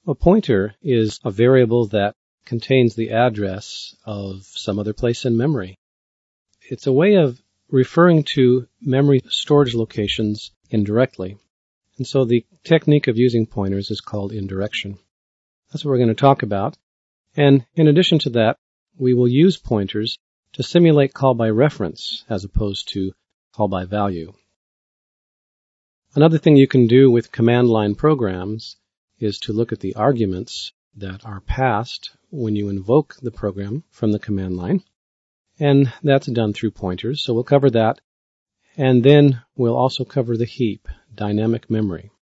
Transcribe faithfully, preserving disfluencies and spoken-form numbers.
A pointer is a variable that contains the address of some other place in memory. It's a way of referring to memory storage locations indirectly. And so the technique of using pointers is called indirection. That's what we're going to talk about. And in addition to that, we will use pointers to simulate call by reference as opposed to call by value. Another thing you can do with command line programs is to look at the arguments that are passed when you invoke the program from the command line. And that's done through pointers, so we'll cover that. And then we'll also cover the heap, dynamic memory.